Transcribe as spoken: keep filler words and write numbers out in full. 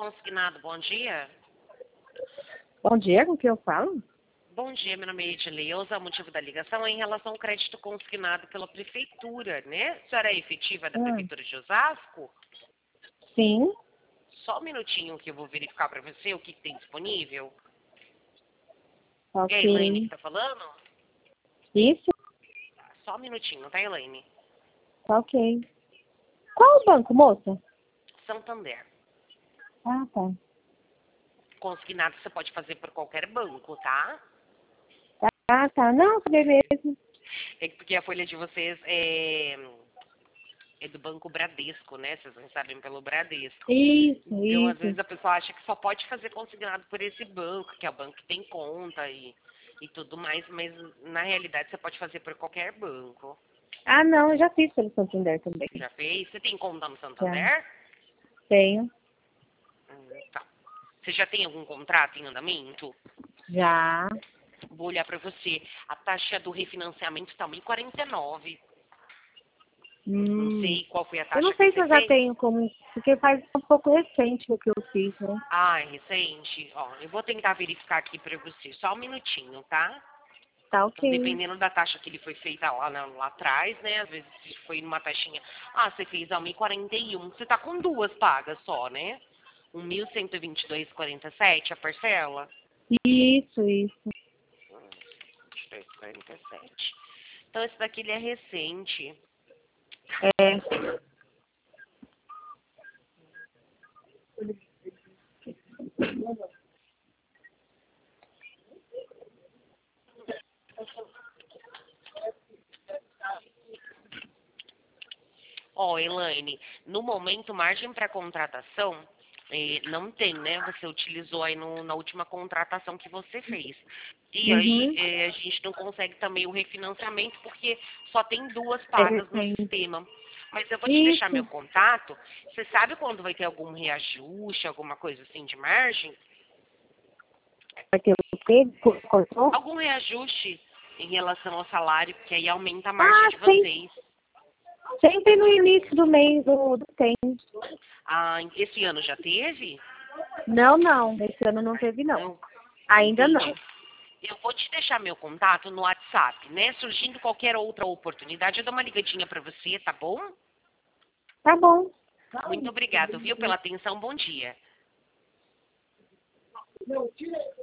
Consignado, bom dia. Bom dia, com quem eu falo? Bom dia, meu nome é Edileuza. O motivo da ligação é em relação ao crédito consignado pela prefeitura, né? A senhora é efetiva da Hum. prefeitura de Osasco? Sim. Só um minutinho que eu vou verificar para você o que, que tem disponível. Ok. É a Elaine que tá falando? Isso? Só um minutinho, tá, Elaine? Tá ok. Qual o banco, moça? Santander. Ah, tá. Consignado você pode fazer por qualquer banco, tá? Ah, tá. Não, beleza. É porque a folha de vocês é, é do Banco Bradesco, né? Vocês recebem pelo Bradesco. Isso, Então, às isso. vezes, a pessoa acha que só pode fazer consignado por esse banco, que é o banco que tem conta e, e tudo mais, mas na realidade você pode fazer por qualquer banco. Ah, não, eu já fiz pelo Santander também. Já fez? Você tem conta no Já. Santander? Tenho. Hum, tá. Você já tem algum contrato em andamento? Já. Vou olhar para você. A taxa do refinanciamento está em quarenta e nove. Não Hum. sei qual foi a Eu taxa não que sei se você eu já fez. tenho como... Porque faz um pouco recente o que eu fiz, né? Ah, é recente? Ó, eu vou tentar verificar aqui para você. Só um minutinho, tá? Tá Então, ok. dependendo da taxa que ele foi feita lá, na- lá atrás, né? Às vezes foi numa taxinha. Ah, você fez a um e quarenta e um. Você tá com duas pagas só, né? um mil cento e vinte e dois e quarenta e sete a parcela? Isso, isso. vinte e dois e quarenta e sete. Então, esse daqui ele é recente. É. Ó, Elaine, no momento, margem para contratação eh, não tem, né? Você utilizou aí no- na última contratação que você fez. E aí Uhum. eh, a gente não consegue também o refinanciamento porque só tem duas É pagas no recente. sistema. Mas eu vou te deixar meu Isso. contato. Você sabe quando vai ter algum reajuste, alguma coisa assim de margem? Vai ter o quê? Co- Cortou? Algum reajuste em relação ao salário, porque aí aumenta a margem Ah, de sim. vocês. Sempre no início do mês do, do tem. Ah, esse ano já teve? Não, não. Esse ano não teve, não. Não, Ainda entendi. não. Eu vou te deixar meu contato no WhatsApp, né? Surgindo qualquer outra oportunidade, eu dou uma ligadinha para você, tá bom? Tá bom. Muito obrigado, viu, pela atenção. Bom dia.